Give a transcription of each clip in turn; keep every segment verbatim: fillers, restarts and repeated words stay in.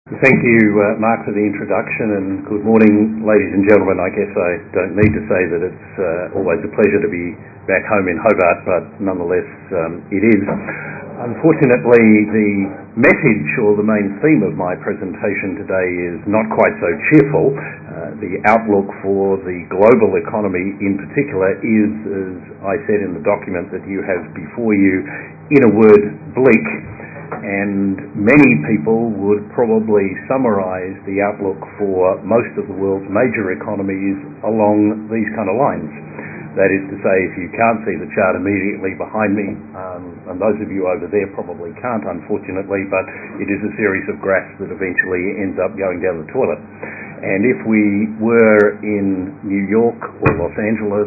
Thank you, uh, Mark, for the introduction, and good morning, ladies and gentlemen. I guess I don't need to say that it's uh, always a pleasure to be back home in Hobart, but nonetheless um, it is. Unfortunately, the message or the main theme of my presentation today is not quite so cheerful. Uh, the outlook for the global economy in particular is, as I said in the document that you have before you, in a word, bleak. And many people would probably summarise the outlook for most of the world's major economies along these kind of lines. That is to say, if you can't see the chart immediately behind me, um, and those of you over there probably can't, unfortunately, but it is a series of graphs that eventually ends up going down the toilet. And if we were in New York or Los Angeles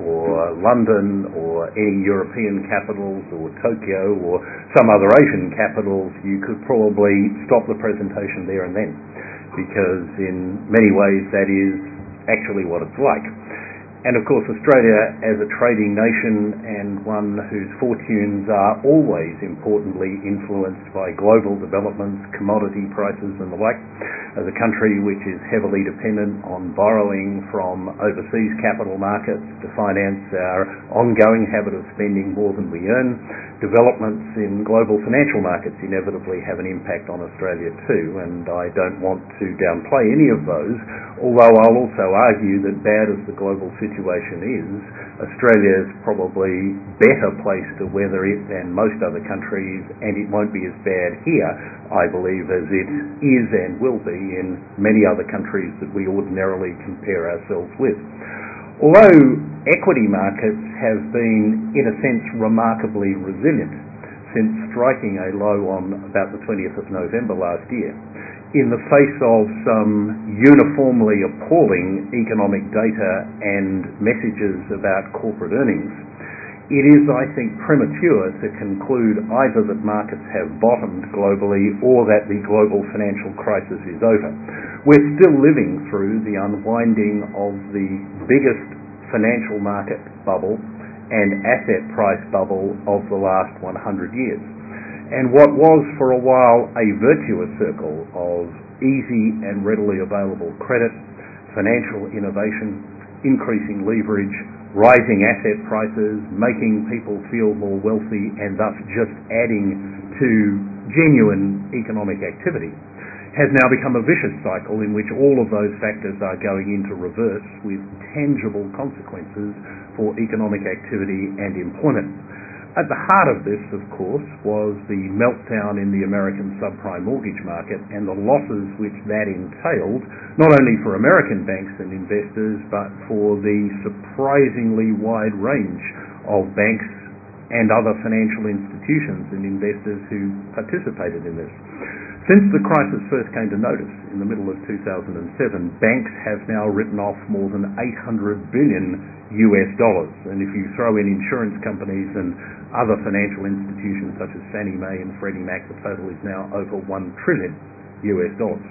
or London or any European capitals or Tokyo or some other Asian capitals, you could probably stop the presentation there and then, because in many ways that is actually what it's like. And of course, Australia, as a trading nation and one whose fortunes are always importantly influenced by global developments, commodity prices and the like, as a country which is heavily dependent on borrowing from overseas capital markets to finance our ongoing habit of spending more than we earn, developments in global financial markets inevitably have an impact on Australia too, and I don't want to downplay any of those, although I'll also argue that bad as the global situation is, Australia is probably better placed to weather it than most other countries, and it won't be as bad here, I believe, as it is and will be in many other countries that we ordinarily compare ourselves with. Although equity markets have been, in a sense, remarkably resilient since striking a low on about the twentieth of November last year, in the face of some uniformly appalling economic data and messages about corporate earnings, it is, I think, premature to conclude either that markets have bottomed globally or that the global financial crisis is over. We're still living through the unwinding of the biggest financial market bubble and asset price bubble of the last one hundred years. And what was for a while a virtuous circle of easy and readily available credit, financial innovation, increasing leverage, rising asset prices, making people feel more wealthy and thus just adding to genuine economic activity, has now become a vicious cycle in which all of those factors are going into reverse with tangible consequences for economic activity and employment. At the heart of this, of course, was the meltdown in the American subprime mortgage market and the losses which that entailed, not only for American banks and investors, but for the surprisingly wide range of banks and other financial institutions and investors who participated in this. Since the crisis first came to notice in the middle of two thousand seven, banks have now written off more than eight hundred billion U S dollars. And if you throw in insurance companies and other financial institutions such as Fannie Mae and Freddie Mac, the total is now over one trillion U S dollars.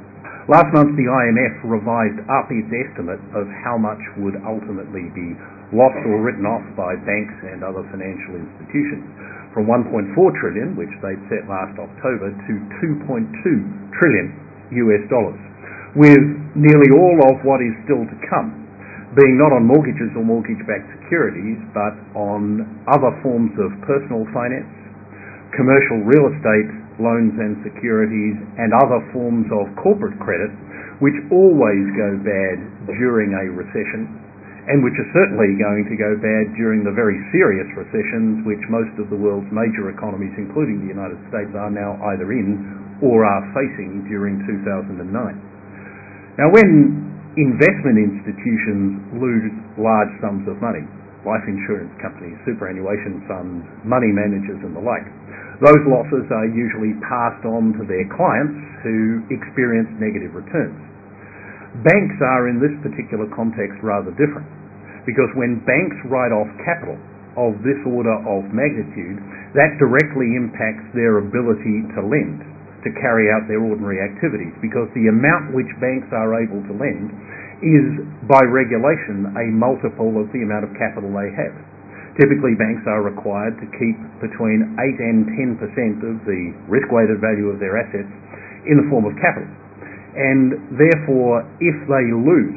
Last month, the I M F revised up its estimate of how much would ultimately be lost or written off by banks and other financial institutions, from one point four trillion, which they'd set last October, to two point two trillion U S dollars, with nearly all of what is still to come being not on mortgages or mortgage-backed securities, but on other forms of personal finance, commercial real estate loans and securities, and other forms of corporate credit, which always go bad during a recession, and which are certainly going to go bad during the very serious recessions which most of the world's major economies, including the United States, are now either in or are facing during two thousand nine. Now, when investment institutions lose large sums of money, life insurance companies, superannuation funds, money managers and the like, those losses are usually passed on to their clients who experience negative returns. Banks are, in this particular context, rather different, because when banks write off capital of this order of magnitude, that directly impacts their ability to lend, to carry out their ordinary activities, because the amount which banks are able to lend is, by regulation, a multiple of the amount of capital they have. Typically, banks are required to keep between eight and ten percent of the risk-weighted value of their assets in the form of capital. And therefore, if they lose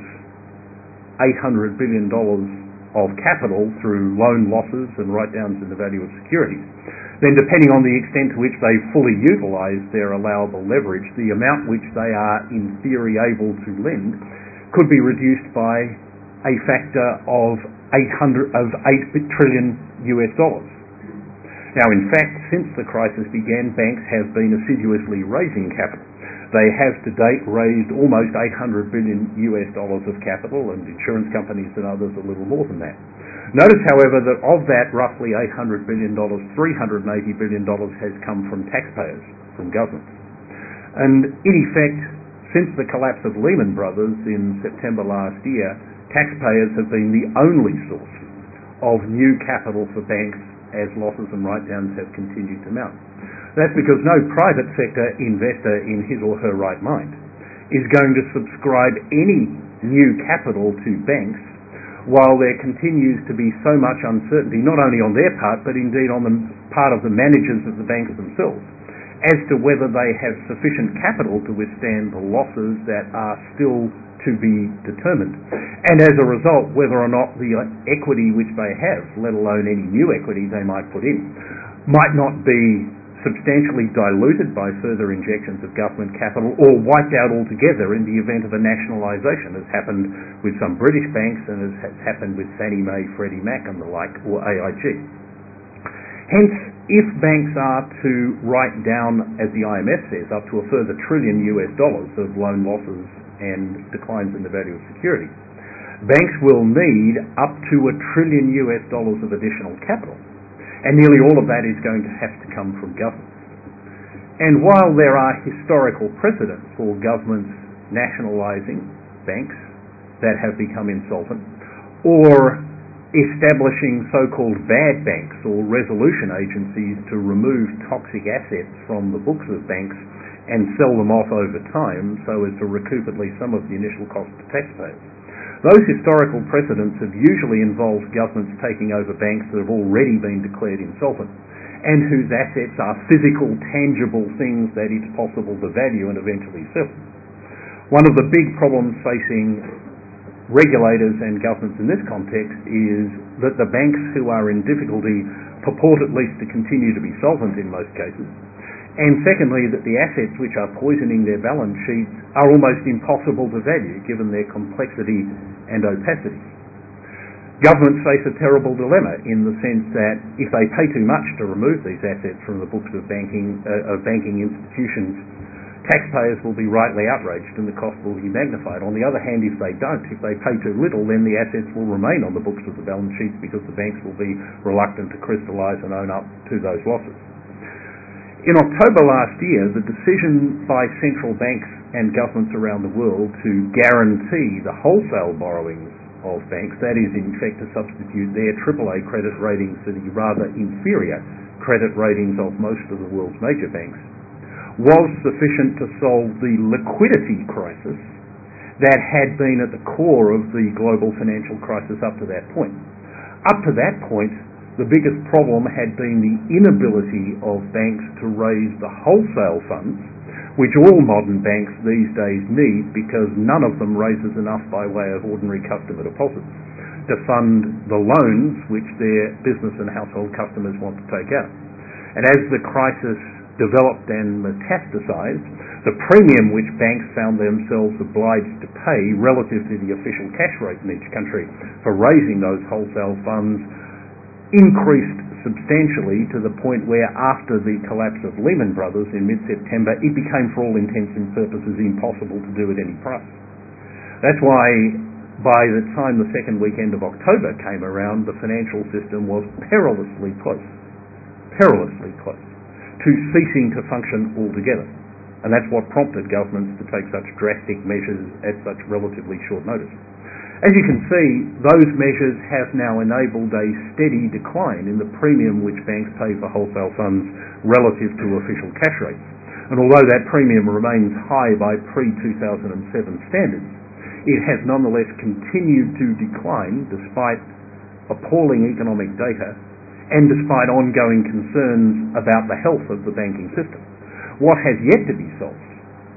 eight hundred billion dollars of capital through loan losses and write-downs in the value of securities, then depending on the extent to which they fully utilise their allowable leverage, the amount which they are in theory able to lend could be reduced by a factor of eight hundred of eight trillion U S dollars. Now, in fact, since the crisis began, banks have been assiduously raising capital. They have to date raised almost eight hundred billion U S dollars of capital, and insurance companies and others a little more than that. Notice, however, that of that roughly eight hundred billion dollars, three hundred eighty billion dollars has come from taxpayers, from governments. And in effect, since the collapse of Lehman Brothers in September last year, taxpayers have been the only source of new capital for banks as losses and write-downs have continued to mount. That's because no private sector investor in his or her right mind is going to subscribe any new capital to banks while there continues to be so much uncertainty, not only on their part, but indeed on the part of the managers of the banks themselves, as to whether they have sufficient capital to withstand the losses that are still to be determined. And as a result, whether or not the equity which they have, let alone any new equity they might put in, might not be substantially diluted by further injections of government capital or wiped out altogether in the event of a nationalisation, as happened with some British banks and as has happened with Fannie Mae, Freddie Mac and the like, or A I G. Hence, if banks are to write down, as the I M F says, up to a further trillion U S dollars of loan losses and declines in the value of securities, banks will need up to a trillion U S dollars of additional capital. And nearly all of that is going to have to come from governments. And while there are historical precedents for governments nationalising banks that have become insolvent, or establishing so-called bad banks or resolution agencies to remove toxic assets from the books of banks and sell them off over time so as to recoup at least some of the initial cost to taxpayers, those historical precedents have usually involved governments taking over banks that have already been declared insolvent and whose assets are physical, tangible things that it's possible to value and eventually sell. One of the big problems facing regulators and governments in this context is that the banks who are in difficulty purport at least to continue to be solvent in most cases, and secondly, that the assets which are poisoning their balance sheets are almost impossible to value given their complexity and opacity. Governments face a terrible dilemma in the sense that if they pay too much to remove these assets from the books of banking, uh, of banking institutions, taxpayers will be rightly outraged and the cost will be magnified. On the other hand, if they don't, if they pay too little, then the assets will remain on the books of the balance sheets because the banks will be reluctant to crystallise and own up to those losses. In October last year, the decision by central banks and governments around the world to guarantee the wholesale borrowings of banks, that is in effect to substitute their triple A credit ratings for the rather inferior credit ratings of most of the world's major banks, was sufficient to solve the liquidity crisis that had been at the core of the global financial crisis up to that point. Up to that point, the biggest problem had been the inability of banks to raise the wholesale funds, which all modern banks these days need because none of them raises enough by way of ordinary customer deposits to fund the loans which their business and household customers want to take out. And as the crisis developed and metastasized, the premium which banks found themselves obliged to pay relative to the official cash rate in each country for raising those wholesale funds increased substantially to the point where after the collapse of Lehman Brothers in mid-September, it became for all intents and purposes impossible to do at any price. That's why by the time the second weekend of October came around, the financial system was perilously close, perilously close to ceasing to function altogether. And that's what prompted governments to take such drastic measures at such relatively short notice. As you can see, those measures have now enabled a steady decline in the premium which banks pay for wholesale funds relative to official cash rates. And although that premium remains high by pre two thousand seven standards, it has nonetheless continued to decline despite appalling economic data and despite ongoing concerns about the health of the banking system. What has yet to be solved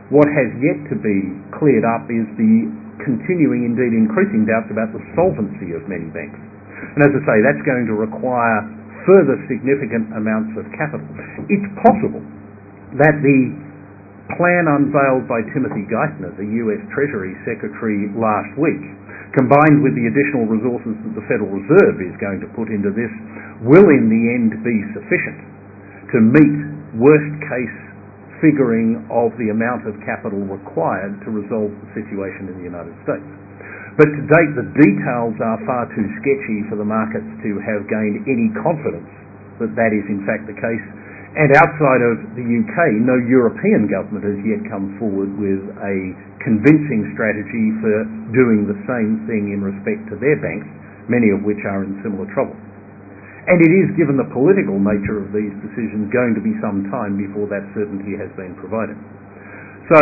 What has yet to be cleared up is the continuing, indeed increasing doubts about the solvency of many banks. And as I say, that's going to require further significant amounts of capital. It's possible that the plan unveiled by Timothy Geithner, the U S Treasury Secretary, last week, combined with the additional resources that the Federal Reserve is going to put into this, will in the end be sufficient to meet worst-case figuring of the amount of capital required to resolve the situation in the United States. But to date, the details are far too sketchy for the markets to have gained any confidence that that is in fact the case. And outside of the U K, no European government has yet come forward with a convincing strategy for doing the same thing in respect to their banks, many of which are in similar trouble. And it is, given the political nature of these decisions, going to be some time before that certainty has been provided. So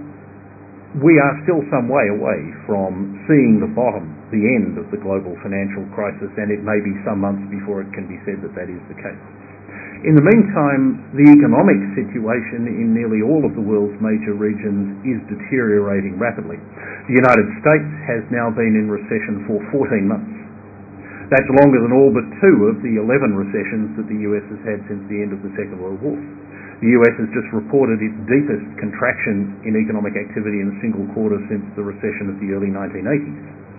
we are still some way away from seeing the bottom, the end of the global financial crisis, and it may be some months before it can be said that that is the case. In the meantime, the economic situation in nearly all of the world's major regions is deteriorating rapidly. The United States has now been in recession for fourteen months. That's longer than all but two of the eleven recessions that the U S has had since the end of the Second World War. The U S has just reported its deepest contraction in economic activity in a single quarter since the recession of the early nineteen eighties.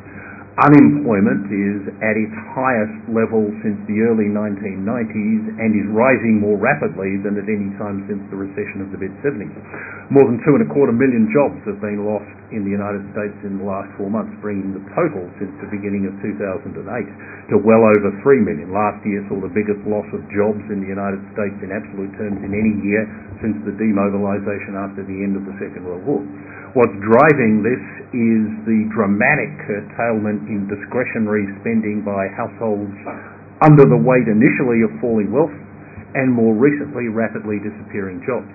Unemployment is at its highest level since the early nineteen nineties and is rising more rapidly than at any time since the recession of the mid seventies. More than two and a quarter million jobs have been lost in the United States in the last four months, bringing the total since the beginning of two thousand eight to well over three million. Last year saw the biggest loss of jobs in the United States in absolute terms in any year since the demobilization after the end of the Second World War. What's driving this is the dramatic curtailment in discretionary spending by households under the weight initially of falling wealth and more recently rapidly disappearing jobs.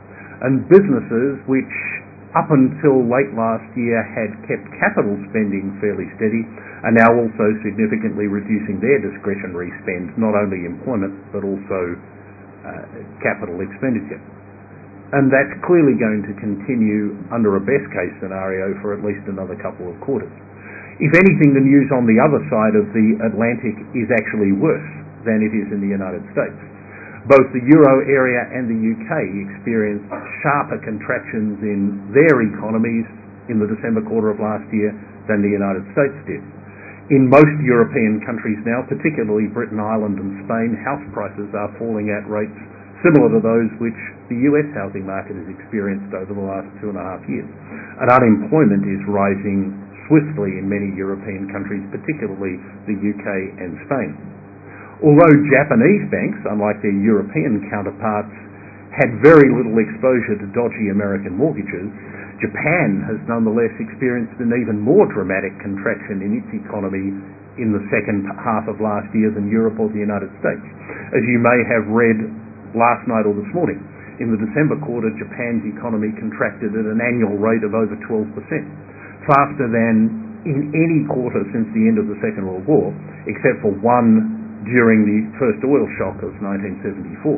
And businesses which up until late last year had kept capital spending fairly steady are now also significantly reducing their discretionary spend, not only employment but also uh, capital expenditure. And that's clearly going to continue under a best-case scenario for at least another couple of quarters. If anything, the news on the other side of the Atlantic is actually worse than it is in the United States. Both the Euro area and the U K experienced sharper contractions in their economies in the December quarter of last year than the United States did. In most European countries now, particularly Britain, Ireland and Spain, house prices are falling at rates similar to those which the U S housing market has experienced over the last two and a half years. And unemployment is rising swiftly in many European countries, particularly the U K and Spain. Although Japanese banks, unlike their European counterparts, had very little exposure to dodgy American mortgages, Japan has nonetheless experienced an even more dramatic contraction in its economy in the second half of last year than Europe or the United States. As you may have read last night or this morning, in the December quarter, Japan's economy contracted at an annual rate of over twelve percent, faster than in any quarter since the end of the Second World War, except for one during the first oil shock of nineteen seventy-four.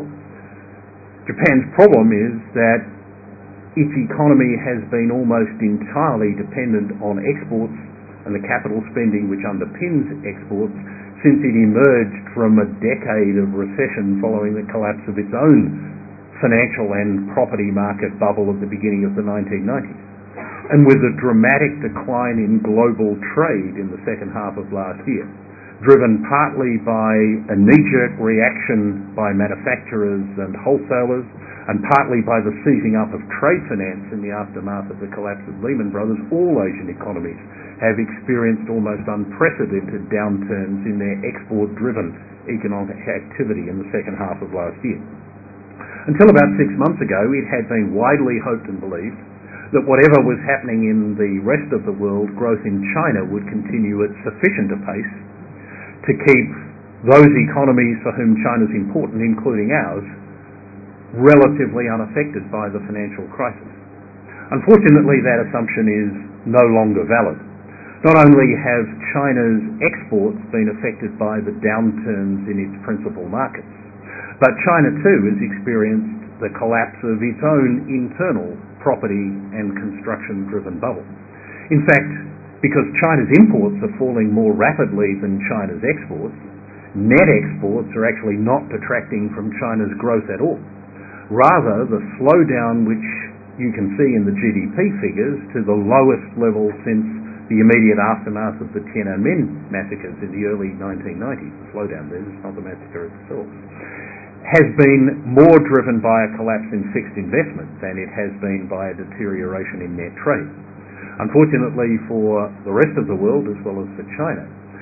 Japan's problem is that its economy has been almost entirely dependent on exports and the capital spending which underpins exports since it emerged from a decade of recession following the collapse of its own financial and property market bubble at the beginning of the nineteen nineties. And with a dramatic decline in global trade in the second half of last year, driven partly by a knee-jerk reaction by manufacturers and wholesalers, and partly by the seizing up of trade finance in the aftermath of the collapse of Lehman Brothers, all Asian economies have experienced almost unprecedented downturns in their export-driven economic activity in the second half of last year. Until about six months ago, it had been widely hoped and believed that whatever was happening in the rest of the world, growth in China would continue at sufficient a pace to keep those economies for whom China's important, including ours, relatively unaffected by the financial crisis. Unfortunately, that assumption is no longer valid. Not only have China's exports been affected by the downturns in its principal markets, but China too has experienced the collapse of its own internal property and construction-driven bubble. In fact, because China's imports are falling more rapidly than China's exports, net exports are actually not detracting from China's growth at all. Rather, the slowdown which you can see in the G D P figures to the lowest level since the immediate aftermath of the Tiananmen massacres in the early nineteen nineties, the slowdown there, it's not the massacre itself, has been more driven by a collapse in fixed investment than it has been by a deterioration in net trade. Unfortunately for the rest of the world as well as for China,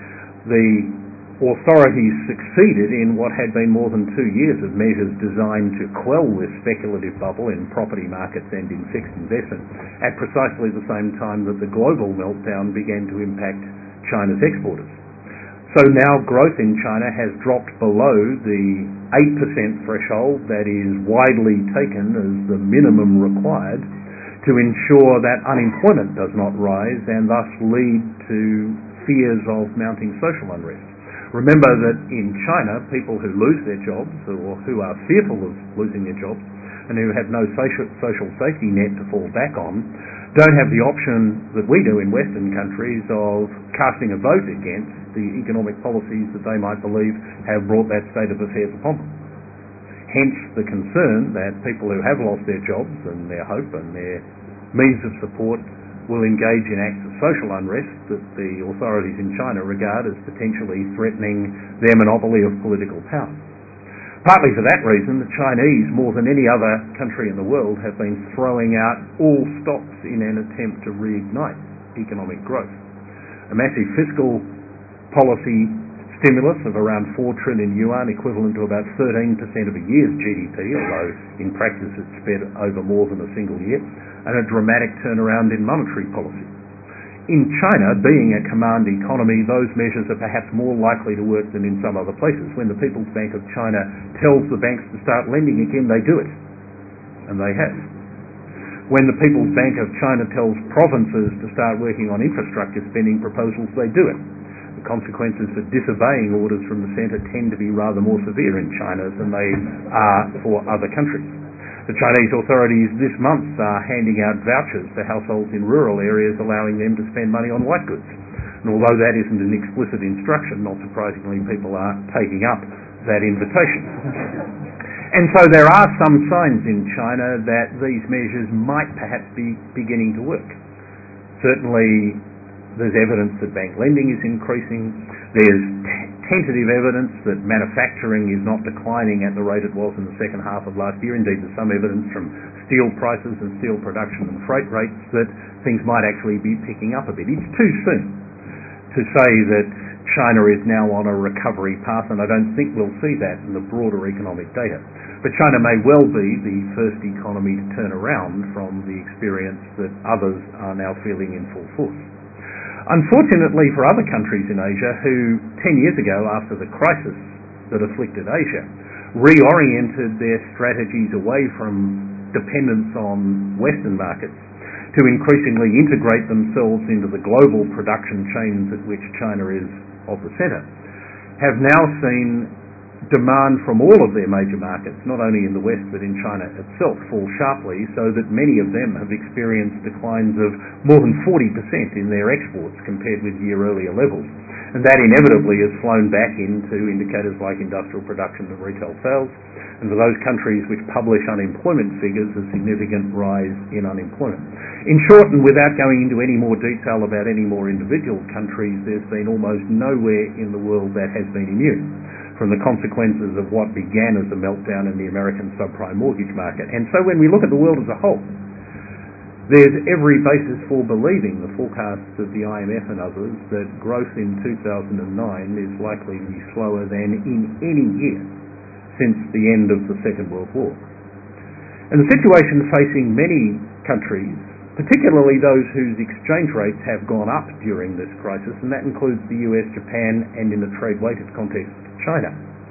the authorities succeeded in what had been more than two years of measures designed to quell this speculative bubble in property markets and in fixed investment at precisely the same time that the global meltdown began to impact China's exporters. So now growth in China has dropped below the eight percent threshold that is widely taken as the minimum required to ensure that unemployment does not rise and thus lead to fears of mounting social unrest. Remember that in China, people who lose their jobs or who are fearful of losing their jobs and who have no social, social safety net to fall back on don't have the option that we do in Western countries of casting a vote against the economic policies that they might believe have brought that state of affairs upon them. Hence the concern that people who have lost their jobs and their hope and their means of support will engage in acts of social unrest that the authorities in China regard as potentially threatening their monopoly of political power. Partly for that reason, the Chinese, more than any other country in the world, have been throwing out all stops in an attempt to reignite economic growth. A massive fiscal policy stimulus of around four trillion yuan, equivalent to about thirteen percent of a year's G D P, although in practice it's spread over more than a single year, and a dramatic turnaround in monetary policy. In China, being a command economy, those measures are perhaps more likely to work than in some other places. When the People's Bank of China tells the banks to start lending again, they do it. And they have. When the People's Bank of China tells provinces to start working on infrastructure spending proposals, they do it. The consequences for disobeying orders from the centre tend to be rather more severe in China than they are for other countries. The Chinese authorities this month are handing out vouchers for households in rural areas, allowing them to spend money on white goods. And although that isn't an explicit instruction, not surprisingly people are taking up that invitation. And so there are some signs in China that these measures might perhaps be beginning to work. Certainly there's evidence that bank lending is increasing. There's t- tentative evidence that manufacturing is not declining at the rate it was in the second half of last year. Indeed, there's some evidence from steel prices and steel production and freight rates that things might actually be picking up a bit. It's too soon to say that China is now on a recovery path, and I don't think we'll see that in the broader economic data. But China may well be the first economy to turn around from the experience that others are now feeling in full force. Unfortunately for other countries in Asia who, ten years ago, after the crisis that afflicted Asia, reoriented their strategies away from dependence on Western markets to increasingly integrate themselves into the global production chains at which China is of the centre, have now seen demand from all of their major markets, not only in the West but in China itself, fall sharply, so that many of them have experienced declines of more than forty percent in their exports compared with year earlier levels. And that inevitably has flown back into indicators like industrial production and retail sales, and for those countries which publish unemployment figures, a significant rise in unemployment. In short, and without going into any more detail about any more individual countries, there's been almost nowhere in the world that has been immune from the consequences of what began as a meltdown in the American subprime mortgage market. And so when we look at the world as a whole, there's every basis for believing the forecasts of the I M F and others that growth in two thousand nine is likely to be slower than in any year since the end of the Second World War. And the situation facing many countries, particularly those whose exchange rates have gone up during this crisis, and that includes the U S, Japan, and in a trade-weighted context, China,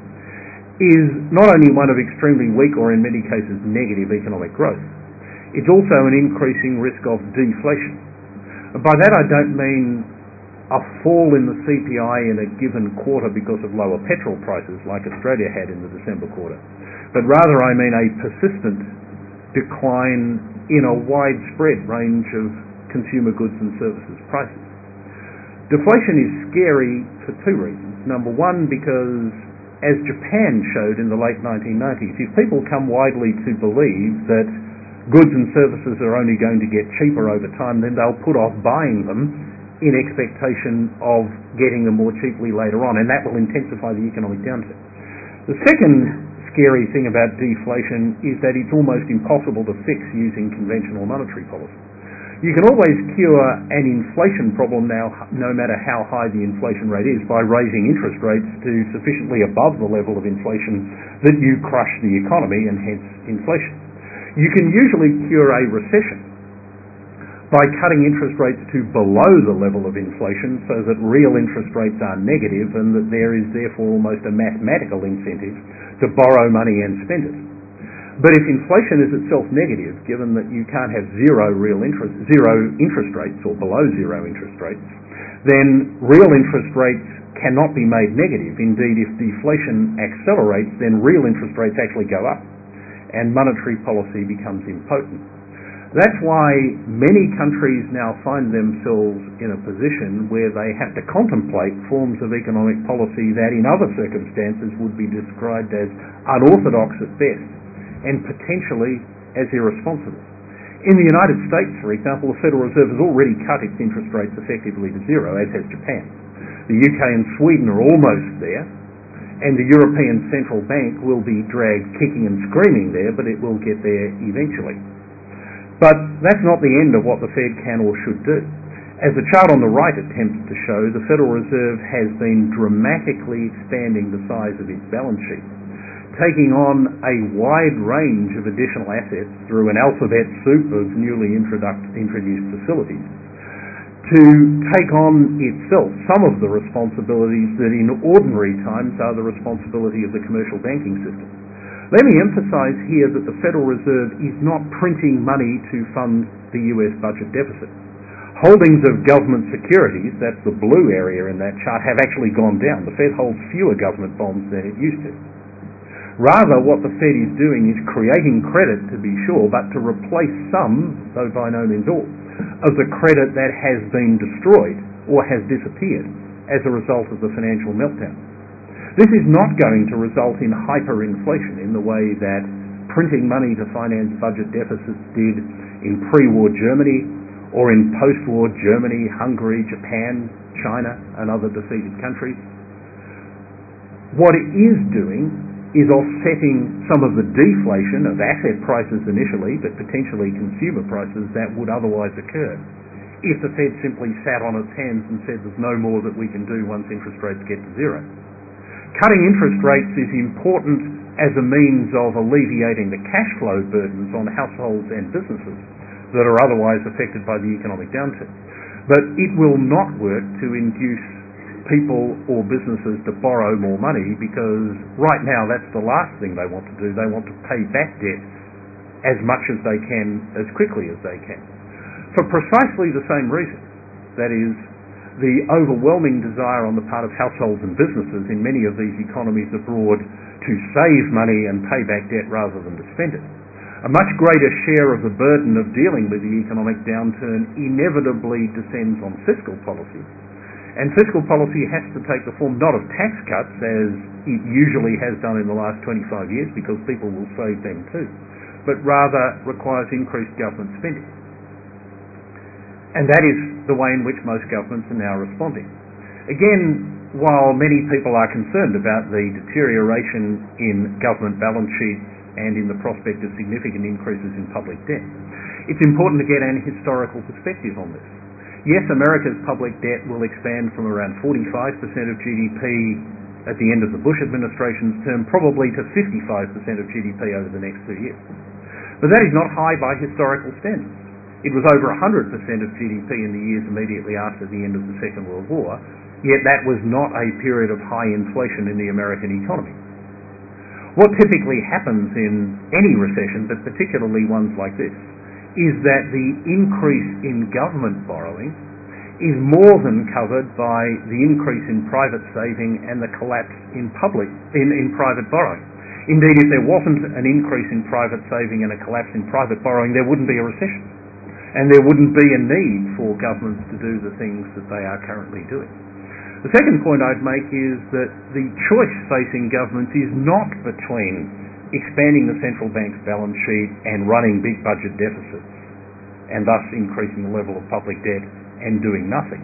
is not only one of extremely weak or in many cases negative economic growth, it's also an increasing risk of deflation. And by that I don't mean a fall in the C P I in a given quarter because of lower petrol prices like Australia had in the December quarter, but rather I mean a persistent decline in a widespread range of consumer goods and services prices. Deflation is scary for two reasons. Number one, because as Japan showed in the late nineteen nineties, if people come widely to believe that goods and services are only going to get cheaper over time, then they'll put off buying them in expectation of getting them more cheaply later on, and that will intensify the economic downturn. The second scary thing about deflation is that it's almost impossible to fix using conventional monetary policy. You can always cure an inflation problem now, no matter how high the inflation rate is, by raising interest rates to sufficiently above the level of inflation that you crush the economy and hence inflation. You can usually cure a recession by cutting interest rates to below the level of inflation so that real interest rates are negative and that there is therefore almost a mathematical incentive to borrow money and spend it. But if inflation is itself negative, given that you can't have zero real interest, zero interest rates or below zero interest rates, then real interest rates cannot be made negative. Indeed, if deflation accelerates, then real interest rates actually go up and monetary policy becomes impotent. That's why many countries now find themselves in a position where they have to contemplate forms of economic policy that in other circumstances would be described as unorthodox at best and potentially as irresponsible. In the United States, for example, the Federal Reserve has already cut its interest rates effectively to zero, as has Japan. The U K and Sweden are almost there, and the European Central Bank will be dragged kicking and screaming there, but it will get there eventually. But that's not the end of what the Fed can or should do. As the chart on the right attempts to show, the Federal Reserve has been dramatically expanding the size of its balance sheet, taking on a wide range of additional assets through an alphabet soup of newly introduced facilities to take on itself some of the responsibilities that in ordinary times are the responsibility of the commercial banking system. Let me emphasize here that the Federal Reserve is not printing money to fund the U S budget deficit. Holdings of government securities, that's the blue area in that chart, have actually gone down. The Fed holds fewer government bonds than it used to. Rather, what the Fed is doing is creating credit, to be sure, but to replace some, though by no means all, of the credit that has been destroyed or has disappeared as a result of the financial meltdown. This is not going to result in hyperinflation in the way that printing money to finance budget deficits did in pre-war Germany or in post-war Germany, Hungary, Japan, China, and other defeated countries. What it is doing is offsetting some of the deflation of asset prices initially, but potentially consumer prices that would otherwise occur if the Fed simply sat on its hands and said there's no more that we can do once interest rates get to zero. Cutting interest rates is important as a means of alleviating the cash flow burdens on households and businesses that are otherwise affected by the economic downturn. But it will not work to induce people or businesses to borrow more money, because right now that's the last thing they want to do. They want to pay back debt as much as they can, as quickly as they can. For precisely the same reason, that is, the overwhelming desire on the part of households and businesses in many of these economies abroad to save money and pay back debt rather than to spend it. A much greater share of the burden of dealing with the economic downturn inevitably descends on fiscal policy. And fiscal policy has to take the form not of tax cuts, as it usually has done in the last twenty-five years, because people will save them too, but rather requires increased government spending. And that is the way in which most governments are now responding. Again, while many people are concerned about the deterioration in government balance sheets and in the prospect of significant increases in public debt, it's important to get an historical perspective on this. Yes, America's public debt will expand from around forty-five percent of G D P at the end of the Bush administration's term, probably to fifty-five percent of G D P over the next two years. But that is not high by historical standards. It was over one hundred percent of G D P in the years immediately after the end of the Second World War, yet that was not a period of high inflation in the American economy. What typically happens in any recession, but particularly ones like this, is that the increase in government borrowing is more than covered by the increase in private saving and the collapse in public in, in private borrowing. Indeed, if there wasn't an increase in private saving and a collapse in private borrowing, there wouldn't be a recession. And there wouldn't be a need for governments to do the things that they are currently doing. The second point I'd make is that the choice facing governments is not between expanding the central bank's balance sheet and running big budget deficits, and thus increasing the level of public debt and doing nothing.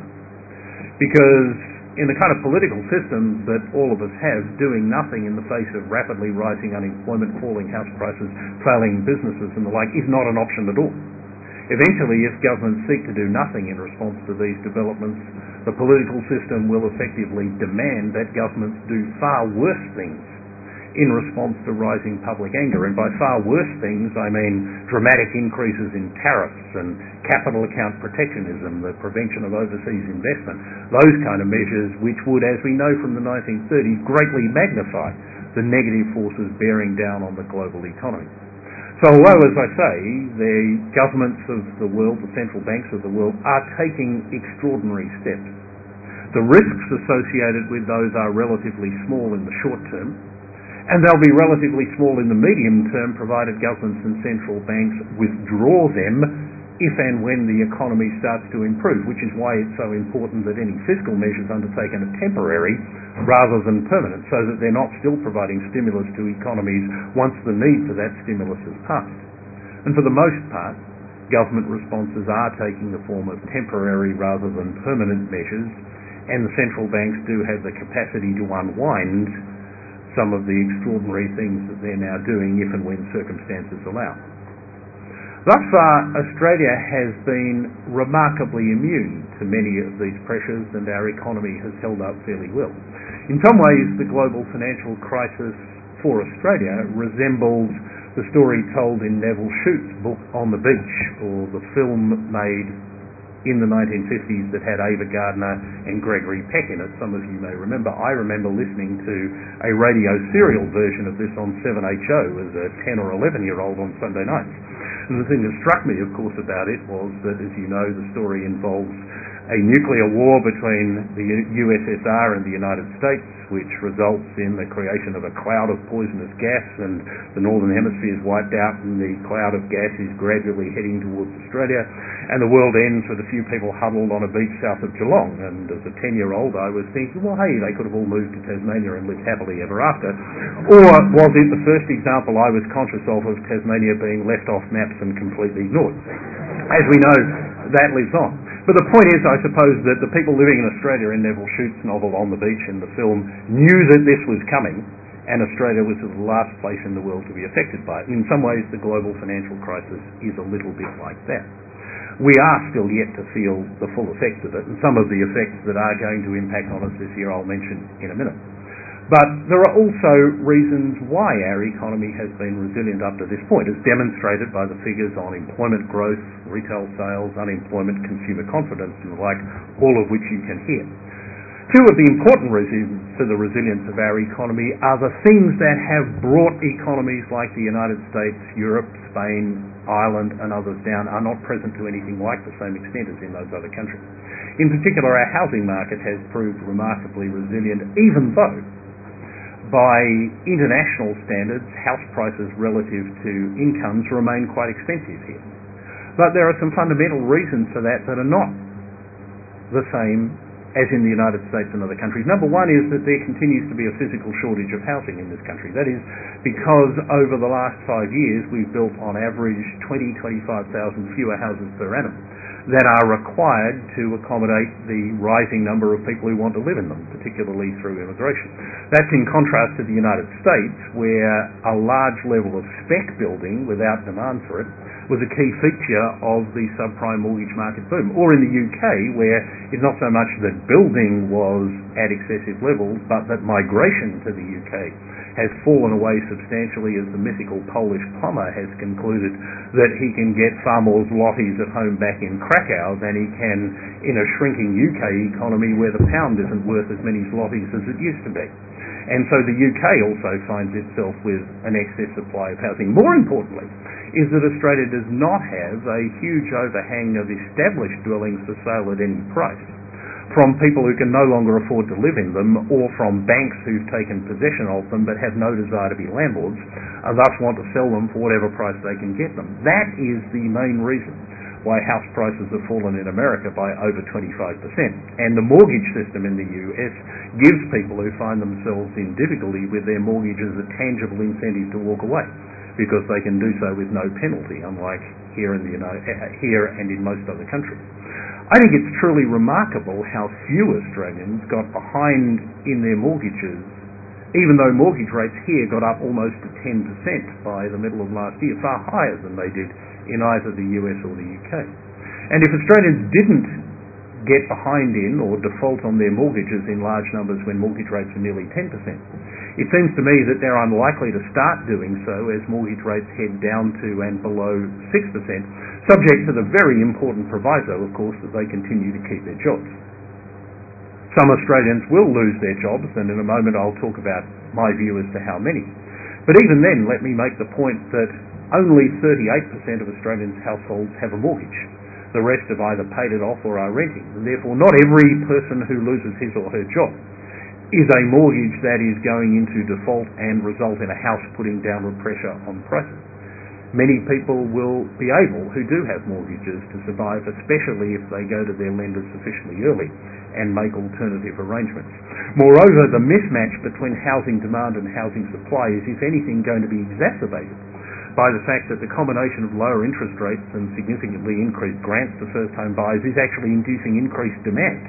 Because in the kind of political system that all of us have, doing nothing in the face of rapidly rising unemployment, falling house prices, failing businesses and the like is not an option at all. Eventually, if governments seek to do nothing in response to these developments, the political system will effectively demand that governments do far worse things in response to rising public anger. And by far worse things, I mean dramatic increases in tariffs and capital account protectionism, the prevention of overseas investment, those kind of measures which would, as we know from the nineteen thirties, greatly magnify the negative forces bearing down on the global economy. So although, as I say, the governments of the world, the central banks of the world, are taking extraordinary steps, the risks associated with those are relatively small in the short term, and they'll be relatively small in the medium term, provided governments and central banks withdraw them if and when the economy starts to improve, which is why it's so important that any fiscal measures undertaken are temporary rather than permanent, so that they're not still providing stimulus to economies once the need for that stimulus has passed. And for the most part, government responses are taking the form of temporary rather than permanent measures, and the central banks do have the capacity to unwind some of the extraordinary things that they're now doing if and when circumstances allow. Thus far, Australia has been remarkably immune to many of these pressures, and our economy has held up fairly well. In some ways, the global financial crisis for Australia resembles the story told in Neville Shute's book On the Beach, or the film made in the nineteen fifties that had Ava Gardner and Gregory Peck in it. Some of you may remember. I remember listening to a radio serial version of this on seven H O as a ten or eleven year old on Sunday nights. And the thing that struck me, of course, about it was that, as you know, the story involves a nuclear war between the U S S R and the United States, which results in the creation of a cloud of poisonous gas, and the northern hemisphere is wiped out, and the cloud of gas is gradually heading towards Australia, and the world ends with a few people huddled on a beach south of Geelong. And as a ten-year-old, I was thinking, well, hey, they could have all moved to Tasmania and lived happily ever after. Or was it the first example I was conscious of of Tasmania being left off maps and completely ignored? As we know, that lives on. But the point is, I suppose, that the people living in Australia in Neville Shute's novel On the Beach in the film knew that this was coming, and Australia was the last place in the world to be affected by it. In some ways, the global financial crisis is a little bit like that. We are still yet to feel the full effects of it, and some of the effects that are going to impact on us this year I'll mention in a minute. But there are also reasons why our economy has been resilient up to this point, as demonstrated by the figures on employment growth, retail sales, unemployment, consumer confidence, and the like, all of which you can hear. Two of the important reasons for the resilience of our economy are the things that have brought economies like the United States, Europe, Spain, Ireland, and others down are not present to anything like the same extent as in those other countries. In particular, our housing market has proved remarkably resilient, even though by international standards, house prices relative to incomes remain quite expensive here. But there are some fundamental reasons for that that are not the same as in the United States and other countries. Number one is that there continues to be a physical shortage of housing in this country. That is because over the last five years we've built on average twenty, twenty-five thousand fewer houses per annum that are required to accommodate the rising number of people who want to live in them, particularly through immigration. That's in contrast to the United States, where a large level of spec building without demand for it was a key feature of the subprime mortgage market boom. Or in the U K, where it's not so much that building was at excessive levels, but that migration to the U K has fallen away substantially, as the mythical Polish plumber has concluded that he can get far more zlotys at home back in Krakow than he can in a shrinking U K economy where the pound isn't worth as many zlotys as it used to be. And so the U K also finds itself with an excess supply of housing. More importantly, is that Australia does not have a huge overhang of established dwellings for sale at any price, from people who can no longer afford to live in them, or from banks who've taken possession of them but have no desire to be landlords and thus want to sell them for whatever price they can get them. That is the main reason why house prices have fallen in America by over twenty-five percent. And the mortgage system in the U S gives people who find themselves in difficulty with their mortgages a tangible incentive to walk away, because they can do so with no penalty, unlike here in the United, here and in most other countries. I think it's truly remarkable how few Australians got behind in their mortgages, even though mortgage rates here got up almost to ten percent by the middle of last year, far higher than they did in either the U S or the U K. And if Australians didn't get behind in or default on their mortgages in large numbers when mortgage rates are nearly ten percent, it seems to me that they're unlikely to start doing so as mortgage rates head down to and below six percent, subject to the very important proviso, of course, that they continue to keep their jobs. Some Australians will lose their jobs, and in a moment I'll talk about my view as to how many. But even then, let me make the point that only thirty-eight percent of Australians' households have a mortgage. The rest have either paid it off or are renting, and therefore not every person who loses his or her job is a mortgage that is going into default and result in a house putting downward pressure on prices. Many people will be able, who do have mortgages, to survive, especially if they go to their lenders sufficiently early and make alternative arrangements. Moreover, the mismatch between housing demand and housing supply is, if anything, going to be exacerbated by the fact that the combination of lower interest rates and significantly increased grants to first-home buyers is actually inducing increased demand.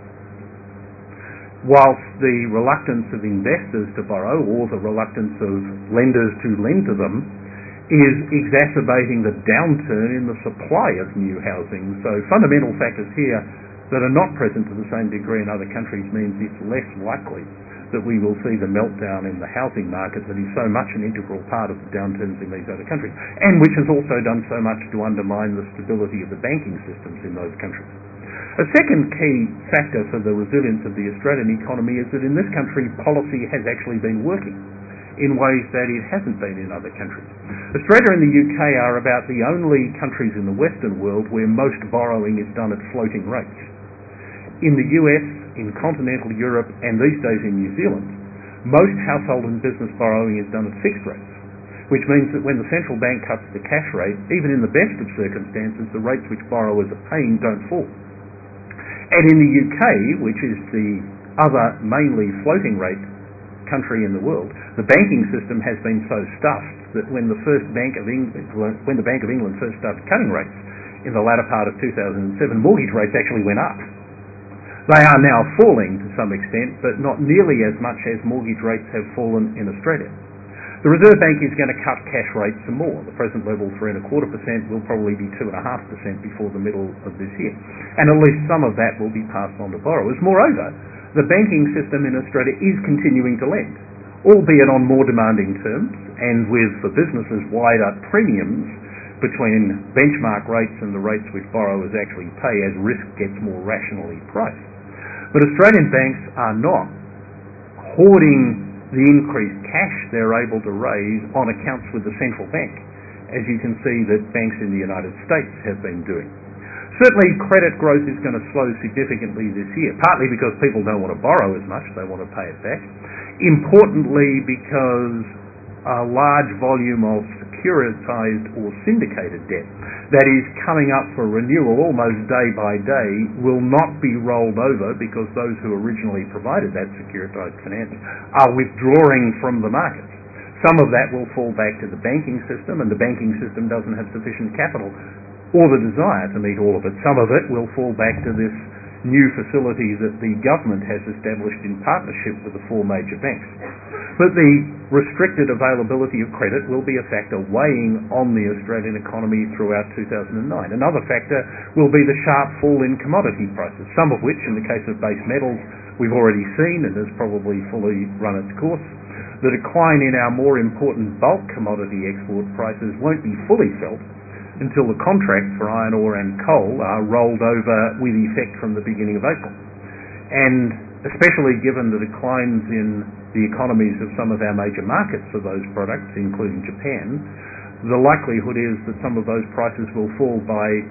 Whilst the reluctance of investors to borrow, or the reluctance of lenders to lend to them, is exacerbating the downturn in the supply of new housing. So fundamental factors here that are not present to the same degree in other countries means it's less likely that we will see the meltdown in the housing market that is so much an integral part of the downturns in these other countries, and which has also done so much to undermine the stability of the banking systems in those countries. A second key factor for the resilience of the Australian economy is that in this country policy has actually been working in ways that it hasn't been in other countries. Australia and the U K are about the only countries in the Western world where most borrowing is done at floating rates. In the U S, in continental Europe, and these days in New Zealand, most household and business borrowing is done at fixed rates, which means that when the central bank cuts the cash rate, even in the best of circumstances, the rates which borrowers are paying don't fall. And in the U K, which is the other mainly floating rate country in the world, the banking system has been so stuffed that when the first Bank of England, when the Bank of England first started cutting rates in the latter part of two thousand seven, mortgage rates actually went up. They are now falling to some extent, but not nearly as much as mortgage rates have fallen in Australia. The Reserve Bank is going to cut cash rates some more. The present level, three and a quarter percent, will probably be two and a half percent before the middle of this year, and at least some of that will be passed on to borrowers. Moreover, the banking system in Australia is continuing to lend, albeit on more demanding terms and with, for businesses, wider premiums between benchmark rates and the rates which borrowers actually pay as risk gets more rationally priced. But Australian banks are not hoarding the increased cash they're able to raise on accounts with the central bank, as you can see that banks in the United States have been doing. Certainly credit growth is going to slow significantly this year, partly because people don't want to borrow as much, they want to pay it back. Importantly, because a large volume of securitized or syndicated debt that is coming up for renewal almost day by day will not be rolled over because those who originally provided that securitized finance are withdrawing from the market. Some of that will fall back to the banking system, and the banking system doesn't have sufficient capital or the desire to meet all of it. Some of it will fall back to this new facility that the government has established in partnership with the four major banks. But the restricted availability of credit will be a factor weighing on the Australian economy throughout two thousand nine. Another factor will be the sharp fall in commodity prices, some of which, in the case of base metals, we've already seen and has probably fully run its course. The decline in our more important bulk commodity export prices won't be fully felt until the contracts for iron ore and coal are rolled over with effect from the beginning of April. And especially given the declines in the economies of some of our major markets for those products, including Japan, the likelihood is that some of those prices will fall by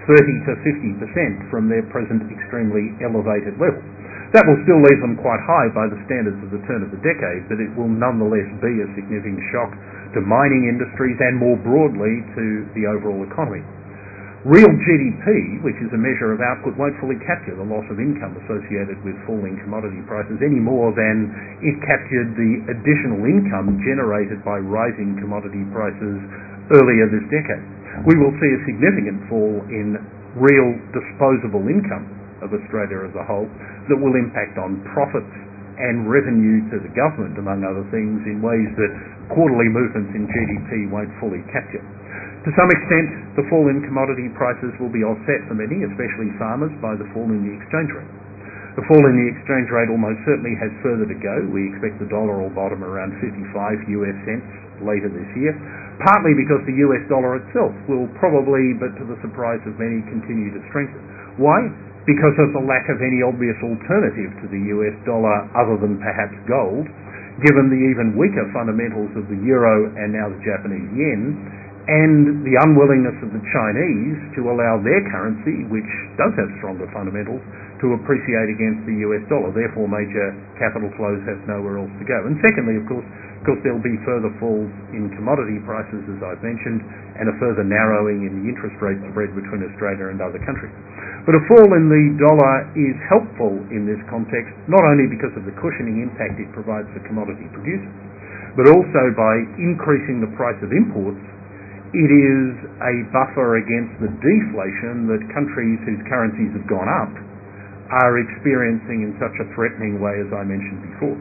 thirty to fifty percent from their present extremely elevated levels. That will still leave them quite high by the standards of the turn of the decade, but it will nonetheless be a significant shock to mining industries and more broadly to the overall economy. Real G D P, which is a measure of output, won't fully capture the loss of income associated with falling commodity prices any more than it captured the additional income generated by rising commodity prices earlier this decade. We will see a significant fall in real disposable income of Australia as a whole that will impact on profits and revenue to the government, among other things, in ways that quarterly movements in G D P won't fully capture. To some extent, the fall in commodity prices will be offset for many, especially farmers, by the fall in the exchange rate. The fall in the exchange rate almost certainly has further to go. We expect the dollar will bottom around fifty-five U S cents later this year, partly because the U S dollar itself will probably, but to the surprise of many, continue to strengthen. Why? Because of the lack of any obvious alternative to the U S dollar other than perhaps gold, given the even weaker fundamentals of the euro and now the Japanese yen, and the unwillingness of the Chinese to allow their currency, which does have stronger fundamentals, to appreciate against the U S dollar. Therefore, major capital flows have nowhere else to go. And secondly, of course, of course there'll be further falls in commodity prices, as I've mentioned, and a further narrowing in the interest rate spread between Australia and other countries. But a fall in the dollar is helpful in this context, not only because of the cushioning impact it provides for commodity producers, but also by increasing the price of imports. It is a buffer against the deflation that countries whose currencies have gone up are experiencing in such a threatening way, as I mentioned before.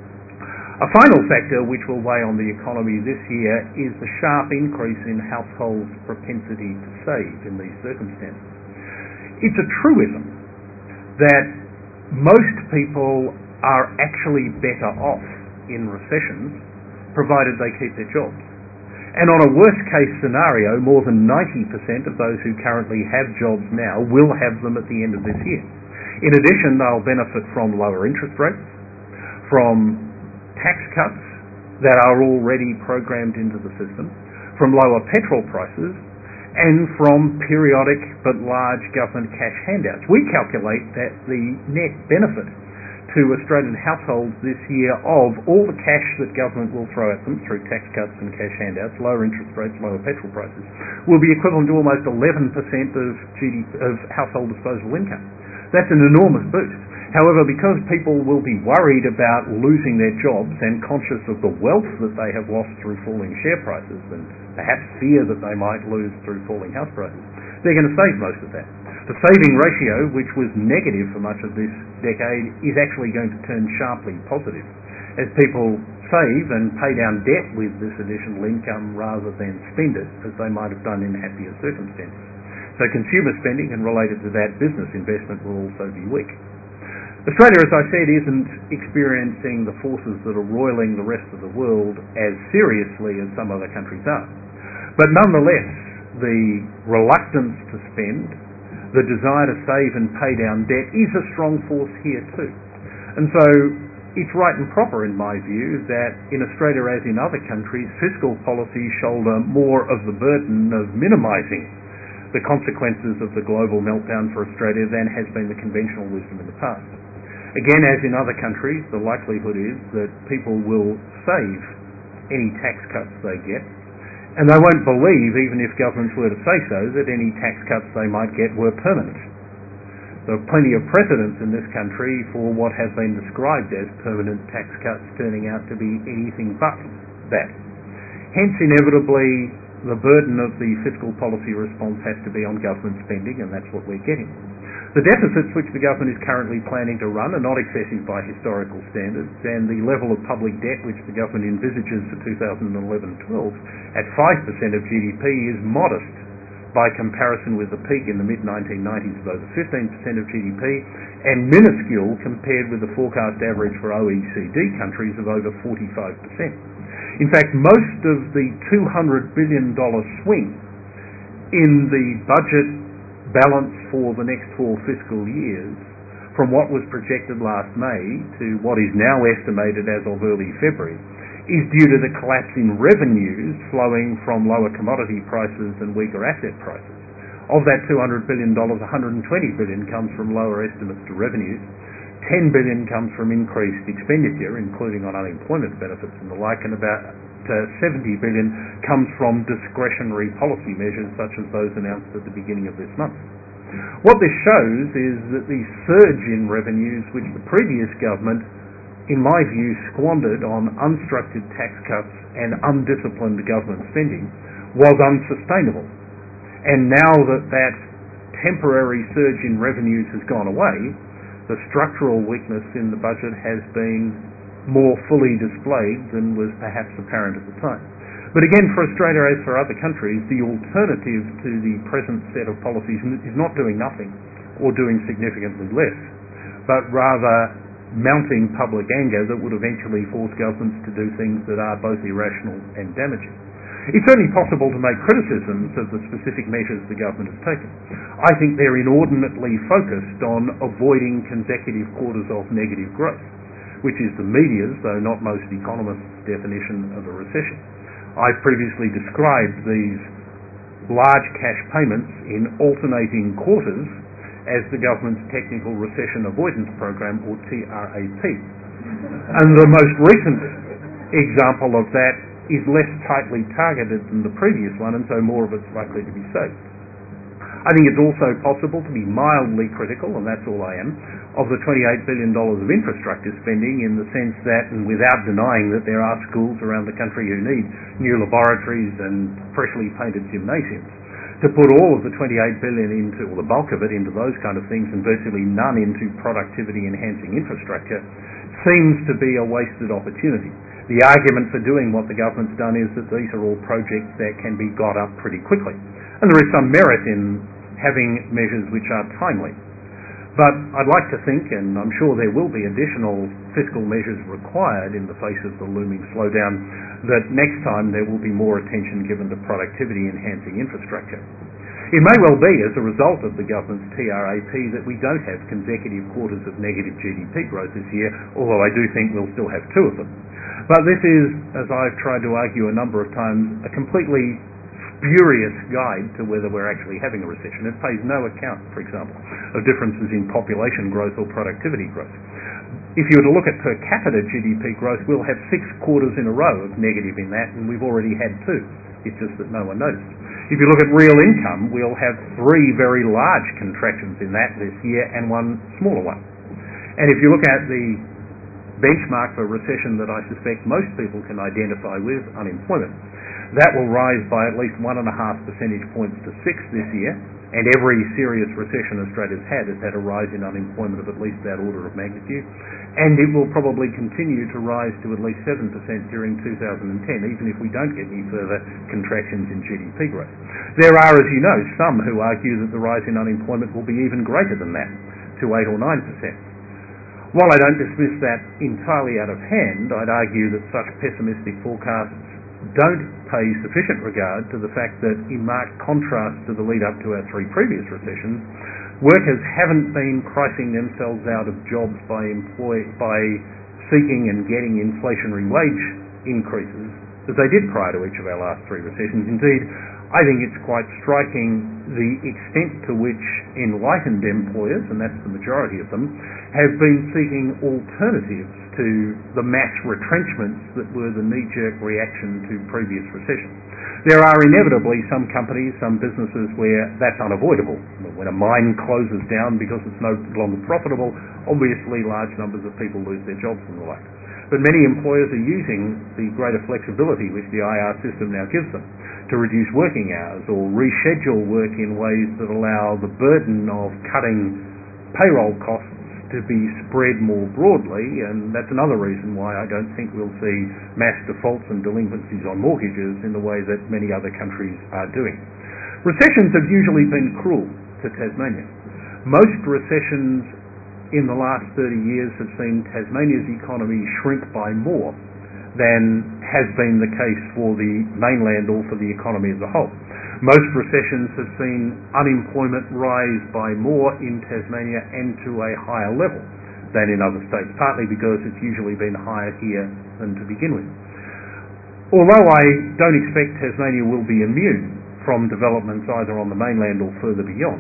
A final factor which will weigh on the economy this year is the sharp increase in households' propensity to save in these circumstances. It's a truism that most people are actually better off in recessions, provided they keep their jobs. And on a worst-case scenario, more than ninety percent of those who currently have jobs now will have them at the end of this year. In addition, they'll benefit from lower interest rates, from tax cuts that are already programmed into the system, from lower petrol prices, and from periodic but large government cash handouts. We calculate that the net benefit to Australian households this year of all the cash that government will throw at them through tax cuts and cash handouts, lower interest rates, lower petrol prices, will be equivalent to almost eleven percent of G D P, of household disposable income. That's an enormous boost. However, because people will be worried about losing their jobs and conscious of the wealth that they have lost through falling share prices and perhaps fear that they might lose through falling house prices, they're going to save most of that. The saving ratio, which was negative for much of this decade, is actually going to turn sharply positive as people save and pay down debt with this additional income rather than spend it as they might have done in happier circumstances. So consumer spending and related to that business investment will also be weak. Australia, as I said, isn't experiencing the forces that are roiling the rest of the world as seriously as some other countries are. But nonetheless, the reluctance to spend, the desire to save and pay down debt is a strong force here too. And so it's right and proper in my view that in Australia, as in other countries, fiscal policies shoulder more of the burden of minimising the consequences of the global meltdown for Australia than has been the conventional wisdom in the past. Again, as in other countries, the likelihood is that people will save any tax cuts they get, and they won't believe, even if governments were to say so, that any tax cuts they might get were permanent. There are plenty of precedents in this country for what have been described as permanent tax cuts turning out to be anything but that. Hence, inevitably, the burden of the fiscal policy response has to be on government spending, and that's what we're getting. The deficits which the government is currently planning to run are not excessive by historical standards, and the level of public debt which the government envisages for two thousand eleven twelve at five percent of G D P is modest by comparison with the peak in the mid nineteen nineties of over fifteen percent of G D P, and minuscule compared with the forecast average for O E C D countries of over forty-five percent. In fact, most of the two hundred billion dollars swing in the budget balance for the next four fiscal years from what was projected last May to what is now estimated as of early February is due to the collapse in revenues flowing from lower commodity prices and weaker asset prices. Of that two hundred billion dollars, one hundred twenty billion dollars comes from lower estimates to revenues, ten billion dollars comes from increased expenditure, including on unemployment benefits and the like, and about uh, seventy billion dollars comes from discretionary policy measures such as those announced at the beginning of this month. What this shows is that the surge in revenues which the previous government, in my view, squandered on unstructured tax cuts and undisciplined government spending was unsustainable. And now that that temporary surge in revenues has gone away, the structural weakness in the budget has been more fully displayed than was perhaps apparent at the time. But again, for Australia as for other countries, the alternative to the present set of policies is not doing nothing or doing significantly less, but rather mounting public anger that would eventually force governments to do things that are both irrational and damaging. It's certainly possible to make criticisms of the specific measures the government has taken. I think they're inordinately focused on avoiding consecutive quarters of negative growth, which is the media's, though not most economists' definition of a recession. I've previously described these large cash payments in alternating quarters as the government's Technical Recession Avoidance Program, or T R A P. And the most recent example of that is less tightly targeted than the previous one, and so more of it's likely to be saved. I think it's also possible to be mildly critical, and that's all I am, of the twenty-eight billion dollars of infrastructure spending, in the sense that, and without denying that there are schools around the country who need new laboratories and freshly painted gymnasiums, to put all of the twenty-eight billion dollars into, or the bulk of it, into those kind of things and virtually none into productivity-enhancing infrastructure seems to be a wasted opportunity. The argument for doing what the government's done is that these are all projects that can be got up pretty quickly. And there is some merit in having measures which are timely. But I'd like to think, and I'm sure there will be additional fiscal measures required in the face of the looming slowdown, that next time there will be more attention given to productivity-enhancing infrastructure. It may well be, as a result of the government's T R A P, that we don't have consecutive quarters of negative G D P growth this year, although I do think we'll still have two of them. But this is, as I've tried to argue a number of times, a completely spurious guide to whether we're actually having a recession. It pays no account, for example, of differences in population growth or productivity growth. If you were to look at per capita G D P growth, we'll have six quarters in a row of negative in that, and we've already had two. It's just that no one noticed. If you look at real income, we'll have three very large contractions in that this year and one smaller one. And if you look at the benchmark for recession that I suspect most people can identify with, unemployment, that will rise by at least one and a half percentage points to six this year, and every serious recession Australia's had has had a rise in unemployment of at least that order of magnitude, and it will probably continue to rise to at least seven percent during two thousand ten, even if we don't get any further contractions in G D P growth. There are, as you know, some who argue that the rise in unemployment will be even greater than that, to eight or nine percent. While I don't dismiss that entirely out of hand, I'd argue that such pessimistic forecasts don't pay sufficient regard to the fact that, in marked contrast to the lead up to our three previous recessions, workers haven't been pricing themselves out of jobs by employ, by seeking and getting inflationary wage increases as they did prior to each of our last three recessions. Indeed, I think it's quite striking the extent to which enlightened employers, and that's the majority of them, have been seeking alternatives to the mass retrenchments that were the knee-jerk reaction to previous recessions. There are inevitably some companies, some businesses where that's unavoidable. When a mine closes down because it's no longer profitable, obviously large numbers of people lose their jobs and the like. But many employers are using the greater flexibility which the I R system now gives them to reduce working hours or reschedule work in ways that allow the burden of cutting payroll costs to be spread more broadly, and that's another reason why I don't think we'll see mass defaults and delinquencies on mortgages in the way that many other countries are doing. Recessions have usually been cruel to Tasmania. Most recessions in the last thirty years have seen Tasmania's economy shrink by more than has been the case for the mainland or for the economy as a whole. Most recessions have seen unemployment rise by more in Tasmania and to a higher level than in other states, partly because it's usually been higher here than to begin with. Although I don't expect Tasmania will be immune from developments either on the mainland or further beyond.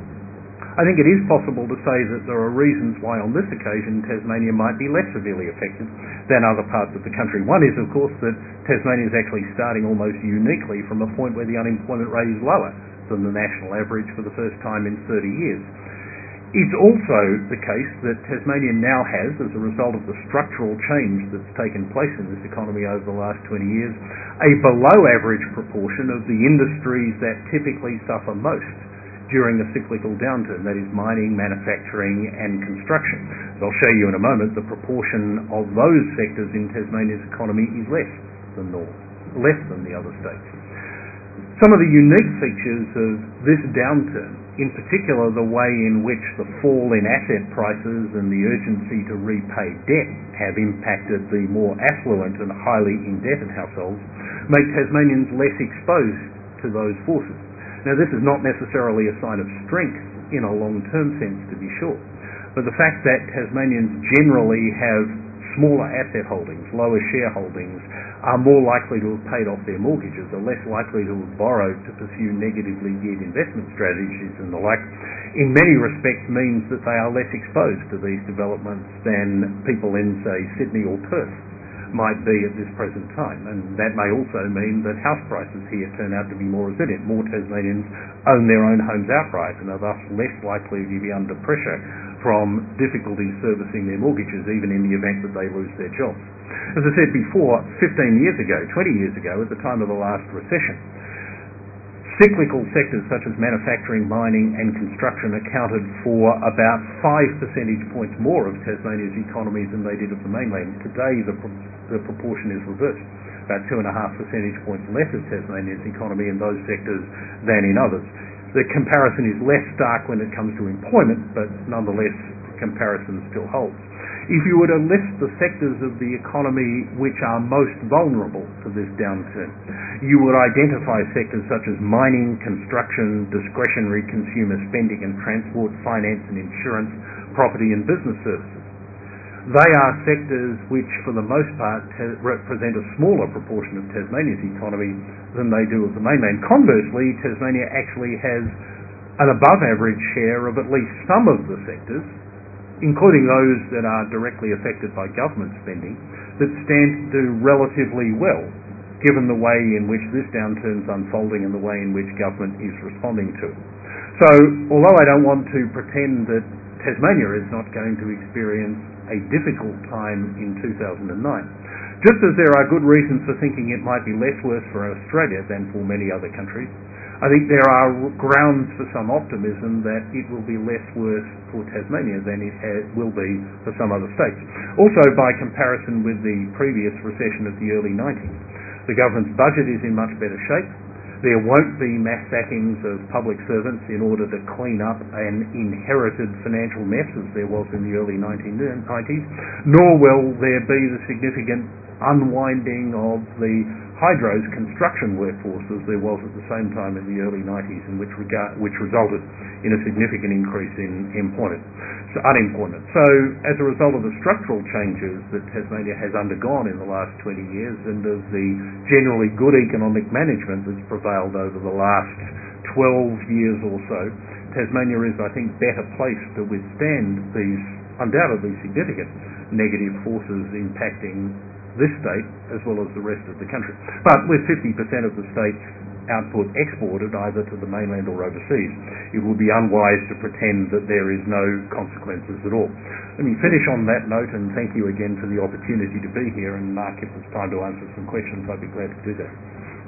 I think it is possible to say that there are reasons why on this occasion Tasmania might be less severely affected than other parts of the country. One is, of course, that Tasmania is actually starting almost uniquely from a point where the unemployment rate is lower than the national average for the first time in thirty years. It's also the case that Tasmania now has, as a result of the structural change that's taken place in this economy over the last twenty years, a below average proportion of the industries that typically suffer most during a cyclical downturn, that is mining, manufacturing and construction. As I'll show you in a moment, the proportion of those sectors in Tasmania's economy is less than normal, less than the other states. Some of the unique features of this downturn, in particular the way in which the fall in asset prices and the urgency to repay debt have impacted the more affluent and highly indebted households, make Tasmanians less exposed to those forces. Now, this is not necessarily a sign of strength in a long-term sense, to be sure, but the fact that Tasmanians generally have smaller asset holdings, lower shareholdings, are more likely to have paid off their mortgages, are less likely to have borrowed to pursue negatively geared investment strategies and the like, in many respects means that they are less exposed to these developments than people in, say, Sydney or Perth might be at this present time. And that may also mean that house prices here turn out to be more resilient. More Tasmanians own their own homes outright and are thus less likely to be under pressure from difficulty servicing their mortgages, even in the event that they lose their jobs. As I said before, fifteen years ago, twenty years ago, at the time of the last recession, cyclical sectors such as manufacturing, mining and construction accounted for about five percentage points more of Tasmania's economy than they did of the mainland. Today the, pro- the proportion is reversed. About two and a half percentage points less of Tasmania's economy in those sectors than in others. The comparison is less stark when it comes to employment, but nonetheless the comparison still holds. If you were to list the sectors of the economy which are most vulnerable to this downturn, you would identify sectors such as mining, construction, discretionary consumer spending and transport, finance and insurance, property and business services. They are sectors which for the most part te- represent a smaller proportion of Tasmania's economy than they do of the mainland. Conversely, Tasmania actually has an above average share of at least some of the sectors, including those that are directly affected by government spending, that stand to do relatively well, given the way in which this downturn is unfolding and the way in which government is responding to it. So, although I don't want to pretend that Tasmania is not going to experience a difficult time in two thousand nine, just as there are good reasons for thinking it might be less worse for Australia than for many other countries, I think there are grounds for some optimism that it will be less worse for Tasmania than it ha- will be for some other states. Also, by comparison with the previous recession of the early nineties, the government's budget is in much better shape. There won't be mass sackings of public servants in order to clean up an inherited financial mess as there was in the early nineteen nineties, nor will there be the significant unwinding of the hydro's construction workforce as there was at the same time in the early nineties, and which, regard, which resulted in a significant increase in employment, so unemployment. So as a result of the structural changes that Tasmania has undergone in the last twenty years and of the generally good economic management that's prevailed over the last twelve years or so, Tasmania is, I think, better placed to withstand these undoubtedly significant negative forces impacting this state as well as the rest of the country. But with fifty percent of the state's output exported either to the mainland or overseas, it would be unwise to pretend that there is no consequences at all. Let me finish on that note and thank you again for the opportunity to be here, and Mark, if there's time to answer some questions, I'd be glad to do that.